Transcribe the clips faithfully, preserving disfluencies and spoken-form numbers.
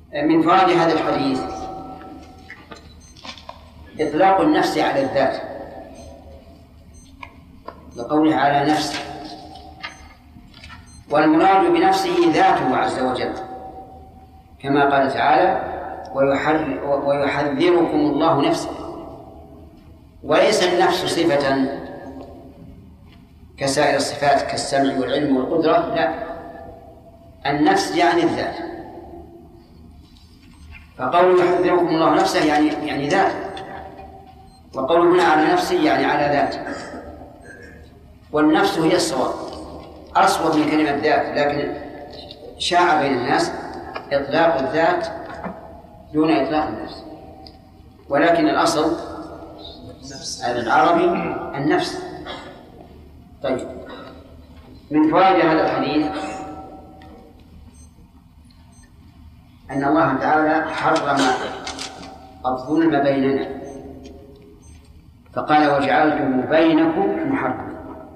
من فوائد هذا الحديث إطلاق النفس على الذات لقوله على نفسه، والمراد بنفسه ذاته عز وجل كما قال تعالى ويحذركم الله نفسه. وليس النفس صفة كسائر الصفات كالسمع والعلم والقدرة، لا، النفس يعني الذات. فقوله يحذركم الله نفسه يعني يعني ذات، وقوله هنا على نفسه يعني على ذات. والنفس هي الصواب، أصوب من كلمة ذات، لكن شاع بين الناس إطلاق الذات دون إطلاق النفس، ولكن الأصل العربي النفس. طيب، من فوائد هذا الحديث أن الله تعالى حرم الظلم بيننا، فقال وجعلته بينكم محرما،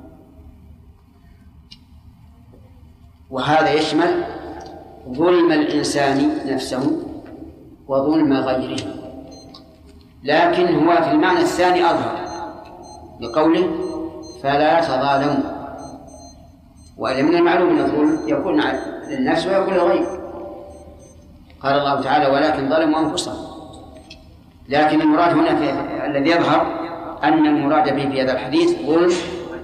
وهذا يشمل ظلم الإنسان نفسه وظلم غيره، لكن هو في المعنى الثاني أظهر بقوله فلا تظالموا. وإلا من المعلوم أن الظلم يكون للنفس ويكون للغير، قال الله تعالى ولكن ظلموا أنفسهم. لكن المراد هنا في الذي يظهر أن المراد به في هذا الحديث ظلم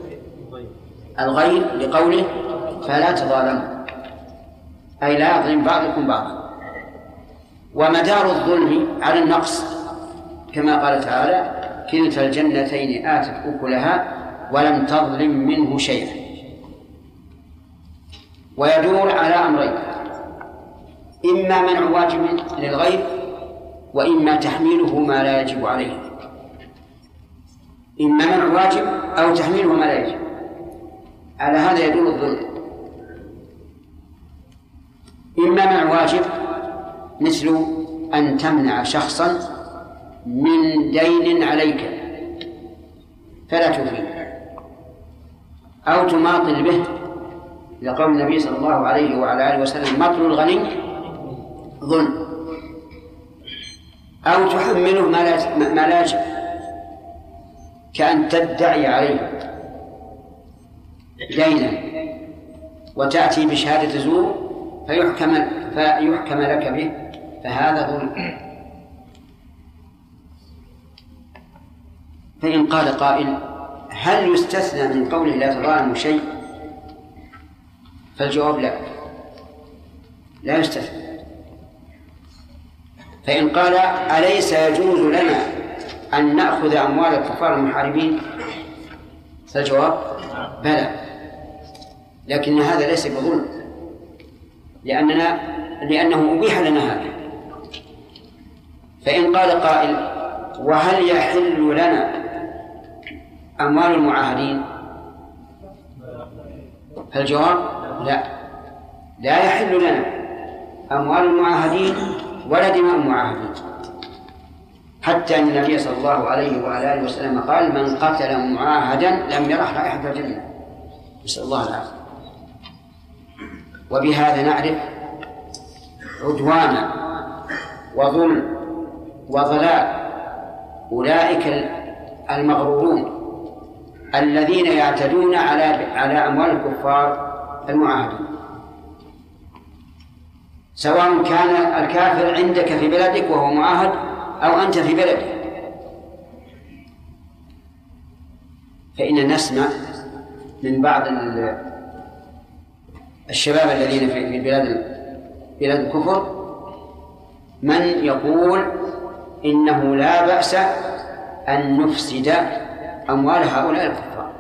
الغير لقوله فلا تظالموا، أي لا يظلم بعضكم بعضا. ومدار الظلم على النقص كما قال تعالى كلتا الجنتين آتت أكلها ولم تظلم منه شيئا. ويدور على أمرين: إما منع واجب للغير، وإما تحميله ما لا يجب عليه. إما منع واجب أو تحميله ما لا يجب، على هذا يدور الظلم. إما منع واجب مثل أن تمنع شخصا من دين عليك فلا توفيه، أو تماطل به لقول النبي صلى الله عليه وعلى آله وسلم مطل الغني ظلم، أو تحمله ما لا يجب كأن تدعي عليه دينا وتأتي بشهادة زور فيحكم, فيحكم لك به، فهذا ظلم. فإن قال قائل هل يستثنى من قوله لا تظالموا شيء؟ فالجواب لا، لا يستثنى. فإن قال أليس يجوز لنا أن نأخذ أموال الكفار المحاربين؟ فالجواب بلى، لكن هذا ليس بظلم، لأننا لأنه أبيح لنا هذا. فإن قال قائل وهل يحل لنا أموال المعاهدين؟ فالجواب لا، لا يحل لنا أموال المعاهدين ولا دماء المعاهدين، حتى أن النبي صلى الله عليه وعلى آله وسلم قال من قتل معاهدا لم يرح رائحة الجنة، نسأل الله العافية. وبهذا نعرف عدوان وظلم وضلال أولئك المغرورون الذين يعتدون على على أموال الكفار المعاهدين، سواء كان الكافر عندك في بلدك وهو معاهد أو أنت في بلدك. فإن نسمع من بعض الشباب الذين في بلاد بلاد الكفر من يقول إنه لا بأس أن نفسد أموال هؤلاء الكفار،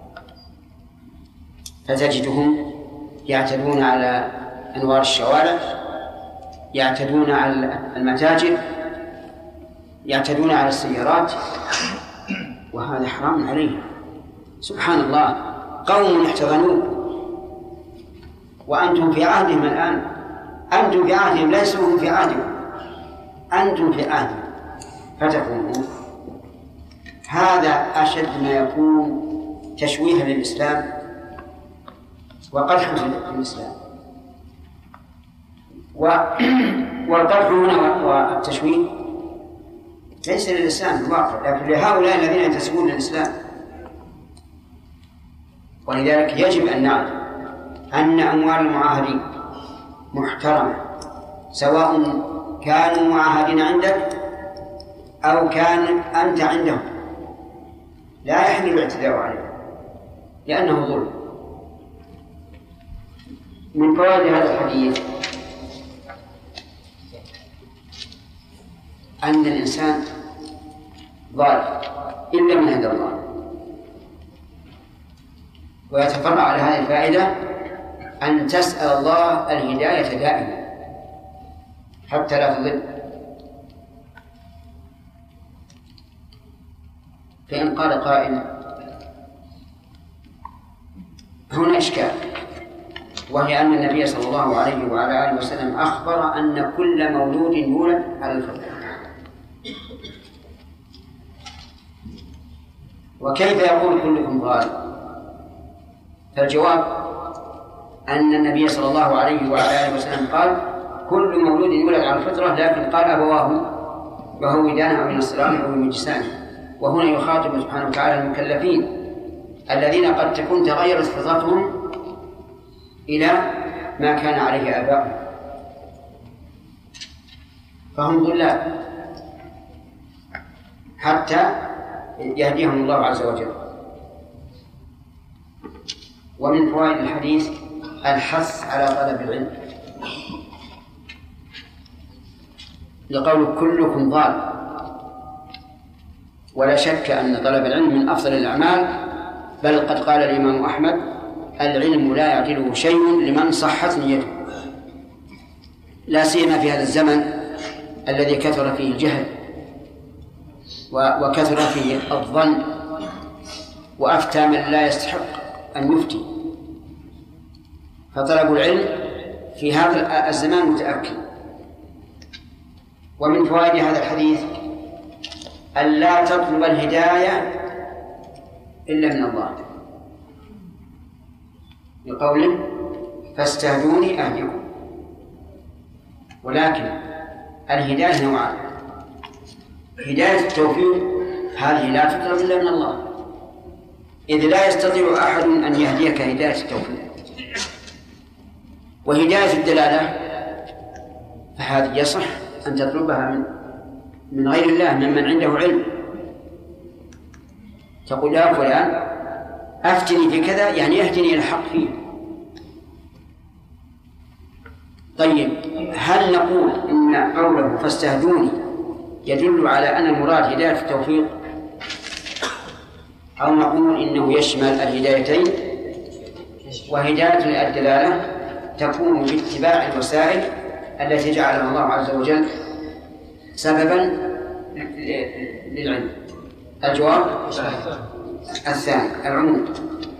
فتجدهم يعتدون على أنوار الشوارع، يعتدون على المتاجر، يعتدون على السيارات، وهذا حرام عليهم. سبحان الله، قوم احتضنوكم وأنتم في عهدهم الآن، أنتم في عهدهم ليسوا هم في عهدهم، أنتم في عهدهم فتكونون. هذا أشد ما يكون تشويها للإسلام وقدحا في الإسلام. والقدح هنا والتشويه ليس للإسلام في الواقع، لكن لهؤلاء الذين ينتسبون للإسلام. ولذلك يجب أن نعلم أن أموال المعاهدين محترمة، سواء كانوا معاهدين عندك أو كان أنت عندهم، لا يحل الاعتداء عليه لأنه ظلم. من فوائد هذا الحديث أن الإنسان ضال إلا من هدى الله، ويتفرع على هذه الفائدة أن تسأل الله الهداية دائما حتى لا تضل. فإن قال قائل هنا إشكال، وهي أن النبي صلى الله عليه وعلى آله وسلم أخبر أن كل مولود يولد على الفطرة، وكيف يقول كلكم ضال؟ فالجواب أن النبي صلى الله عليه وعلى آله وسلم قال كل مولود يولد على الفطرة، لكن قال أبواه يهودانه أو ينصرانه أو يمجسانه. وهنا يخاطب سبحانه وتعالى المكلفين الذين قد تكون تغيرت فطرتهم إلى ما كان عليه آباؤهم، فهم ضلال حتى يهديهم الله عز وجل. ومن فوائد الحديث الحث على طلب العلم، لقول كلكم ضال، ولا شك أن طلب العلم من أفضل الأعمال، بل قد قال الإمام أحمد العلم لا يعدله شيء لمن صحت نيته، لا سيما في هذا الزمن الذي كثر فيه الجهل وكثر فيه الظن، وأفتى من لا يستحق أن يفتي، فطلب العلم في هذا الزمان متأكد. ومن فوائد هذا الحديث أن لا تطلب الهداية إلا من الله، بقوله فاستهدوني أهدكم. ولكن الهداية نوعان: هداية التوفيق هذه لا تطلب إلا من الله، إذ لا يستطيع أحد أن يهديك هداية التوفيق. وهداية الدلالة فهذه يصح أن تطلبها من من غير الله، ممن عنده علم، تقول يا فلان أفتني في كذا، يعني يهدني إلى الحق فيه. طيب، هل نقول إن قوله فاستهدوني يدل على أن المراد هداية التوفيق، أو نقول إنه يشمل الهدايتين؟ وهداية الدلالة تكون باتباع الوسائل التي جعلها الله عز وجل سببا للعلم. الجواب الثاني العموم.